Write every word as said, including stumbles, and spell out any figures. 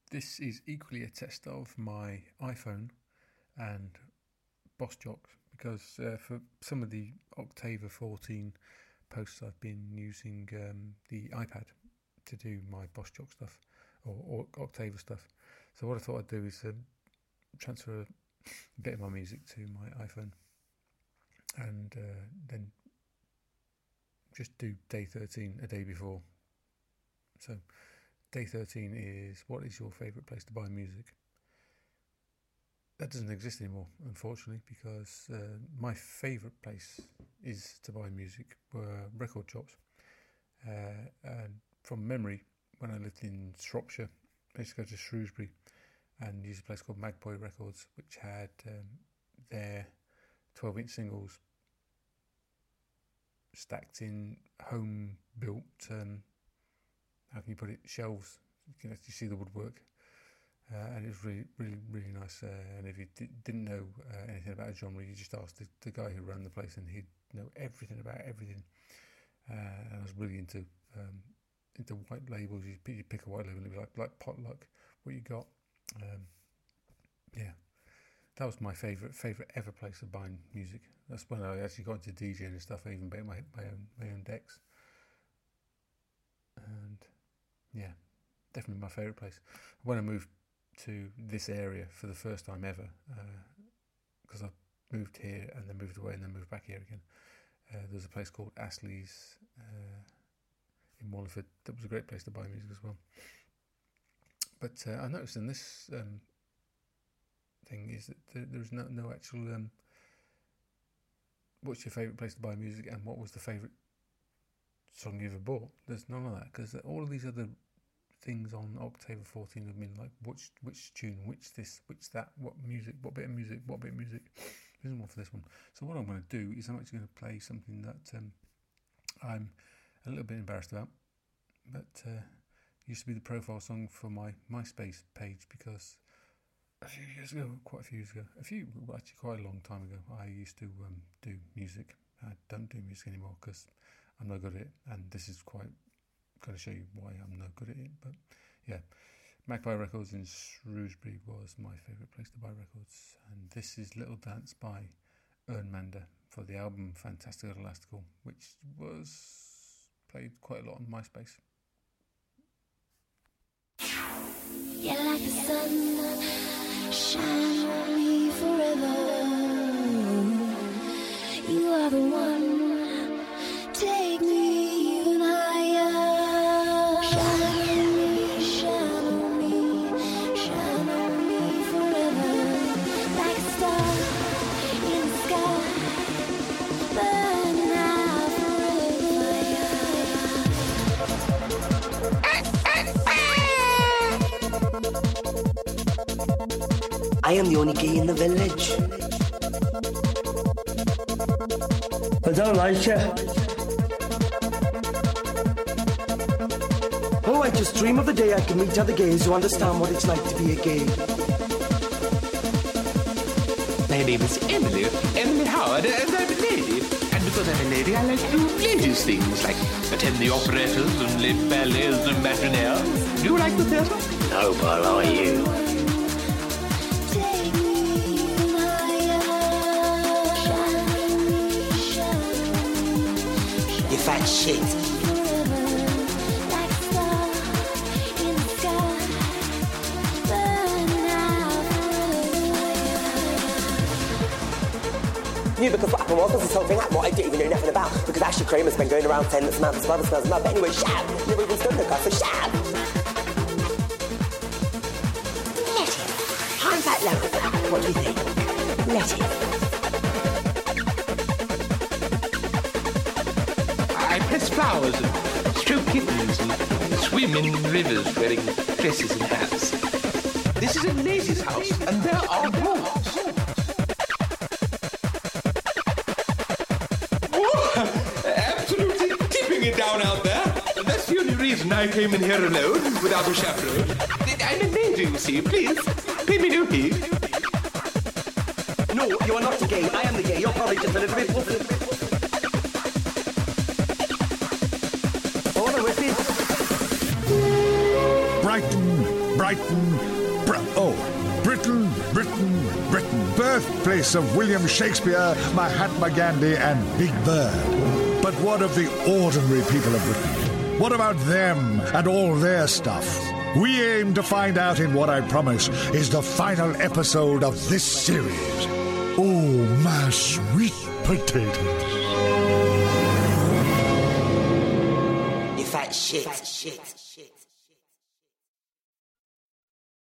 this is equally a test of my iPhone and Boss Jocks, because uh, for some of the Octava fourteen posts I've been using um, the iPad to do my Boss Jock stuff or, or Octava stuff. So what I thought I'd do is uh, transfer a bit of my music to my iPhone and uh, then just do day thirteen a day before. So day thirteen is, what is your favourite place to buy music? That doesn't exist anymore, unfortunately, because uh, my favourite place is to buy music were record shops. Uh, and from memory, when I lived in Shropshire, I used to go to Shrewsbury and use a place called Magpie Records, which had um, their twelve-inch singles stacked in home-built, um, how can you put it, shelves. You can actually see the woodwork. Uh, and it was really, really, really nice. Uh, and if you d- didn't know uh, anything about a genre, you just asked the, the guy who ran the place, and he'd know everything about everything. Uh, and I was really into um, into white labels. You pick, you pick a white label, and it'd be like like potluck. What you got? Um, yeah, that was my favourite favourite ever place of buying music. That's when I actually got into DJing and stuff. I even bought my my own my own decks. And yeah, definitely my favourite place. When I moved to this area for the first time ever, because uh, I moved here and then moved away and then moved back here again. Uh, there's a place called Astley's uh, in Wallingford. That was a great place to buy music as well. But uh, I noticed in this um, thing is that there, there's no, no actual um, what's your favourite place to buy music and what was the favourite song you ever bought. There's none of that, because all of these other things on Octava fourteen have been like which which tune, which this, which that, what music, what bit of music, what bit of music. There isn't one for this one. So what I'm going to do is I'm actually going to play something that um, I'm a little bit embarrassed about, but uh, used to be the profile song for my MySpace page, because a few years ago, quite a few years ago, a few, well, actually quite a long time ago, I used to um, do music. I don't do music anymore because I'm no good at it, and this is quite going to show you why I'm no good at it. But yeah, Magpie Records in Shrewsbury was my favourite place to buy records, and this is Little Dance by Ern Mander for the album Fantastic Elastical, which was played quite a lot on MySpace. You're like the sun, shine on me forever. You are the one, take me even higher. Shine on me, shine on me, shine on me forever. Like a star in the sky, burning out forever. I am the only gay in the village. I don't like you. Oh, I just dream of the day I can meet other gays who understand what it's like to be a gay. My name is Emily, Emily Howard, and I'm a lady. And because I'm a lady, I like to do ladies' things, like attend the operettas and live ballets and matinaires. Do you like the theatre? No, but I like you. You fat shit. You, because what happened was, was this whole thing happened, what I didn't even know nothing about, because Ashley Kramer's been going around saying that Samantha Smother smells mad. But anyway, shab! Never even stood in the car, so shab! Let it. How's that low? What do you think? Let it. I press flowers and stroke kittens and swim in rivers wearing dresses and hats. This is a lady's house, and there are wolves. Absolutely tipping it down out there. That's the only reason I came in here alone, without a chaperone. I'm a lady, you see. Please, pay me no heed. No, you are not the gay. I am the gay. You're probably just a little bit wolfy. Brighton, Brighton, Br- oh, Britain, Britain, Britain, birthplace of William Shakespeare, Mahatma Gandhi, and Big Bird. But what of the ordinary people of Britain? What about them and all their stuff? We aim to find out in what I promise is the final episode of this series. Oh, my sweet potatoes. You fat shit. Fat shit. Shit.